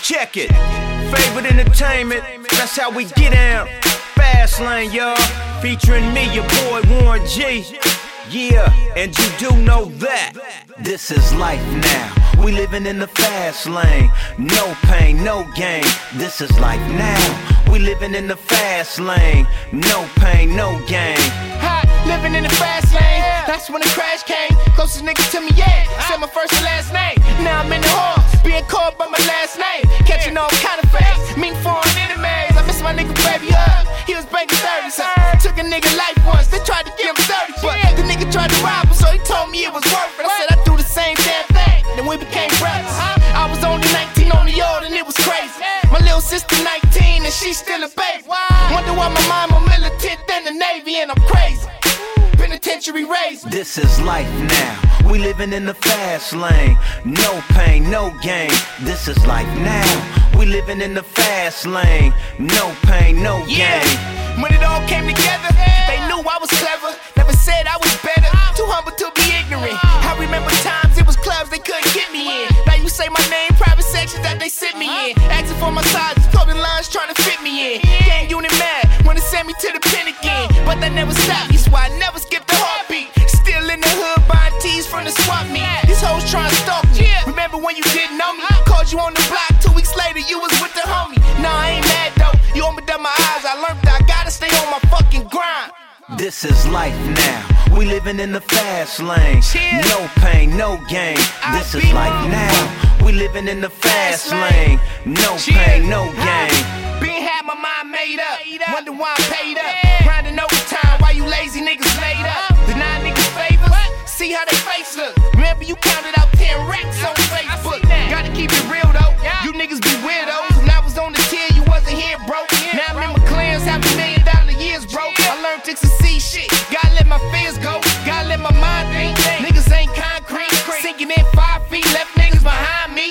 Check it. Favorite entertainment, that's how we get down. Fast lane, y'all. Featuring me, your boy Warren G. Yeah, and you do know that this is life now. We living in the fast lane. No pain, no gain. This is life now. We living in the fast lane. No pain, no gain. Hot, living in the fast lane. That's when the crash came. Closest nigga to me, yeah. Said my first and last name. Now I'm in the hall, being called by my last name. Catching all kind of facts, meeting foreign enemies. I miss my nigga baby up. He was banging 30, so took a nigga life once. They tried to give him 30, but the nigga tried to rob him, so he told me it was worth it. I said I do the same damn thing, then we became brothers. I was only 19 on the old and it was crazy. My little sister 19 and she's still a baby. Wonder why my mom more militant than the Navy and I'm crazy. Penitentiary raised. This is life now. We living in the fast lane. No pain, no gain. This is life now. We living in the fast lane. No pain, no gain. When it all came together, they knew I was clever. Never said I was better. Too humble to be ignorant. I remember times it was clubs they couldn't get me in. Now you say my name, private sections that they sit me in. Asking for my size, clothing lines trying to fit me in. Gang unit mad, wanna send me to the pen again. But that never stopped me, so I never skipped a heartbeat. Still in the hood buying tees from the swap meet. These hoes trying to stalk me. Remember when you didn't know me? Called you on the block, 2 weeks later you was with the homie. Nah, I ain't mad though, you opened up my eyes. I learned that I gotta stay on my fucking grind. This is life now. We living in the fast lane. No pain, no gain. This is life now. We living in the fast lane. No pain, no gain. Been had my mind made up. Wonder why I'm paid up. Grinding overtime while you lazy niggas laid up. The 9 niggas favors. See how they face look. Remember you counted out 10 racks on Facebook. Gotta keep it real though. You niggas be weirdos. When I was on the tier, you wasn't here, bro. Now I'm in my clans, have $1 million years, bro. I learned to succeed shit. Gotta let my fears go. Gotta let my mind think. Niggas ain't concrete. Sinking in 5 feet, left niggas behind me.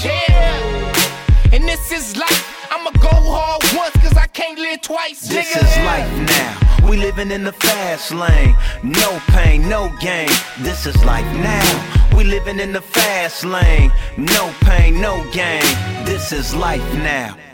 Yeah. And this is life. I'ma go hard once, cause I can't live twice. This is life now. We living in the fast lane. No pain, no gain. This is life now. We living in the fast lane. No pain, no gain. This is life now.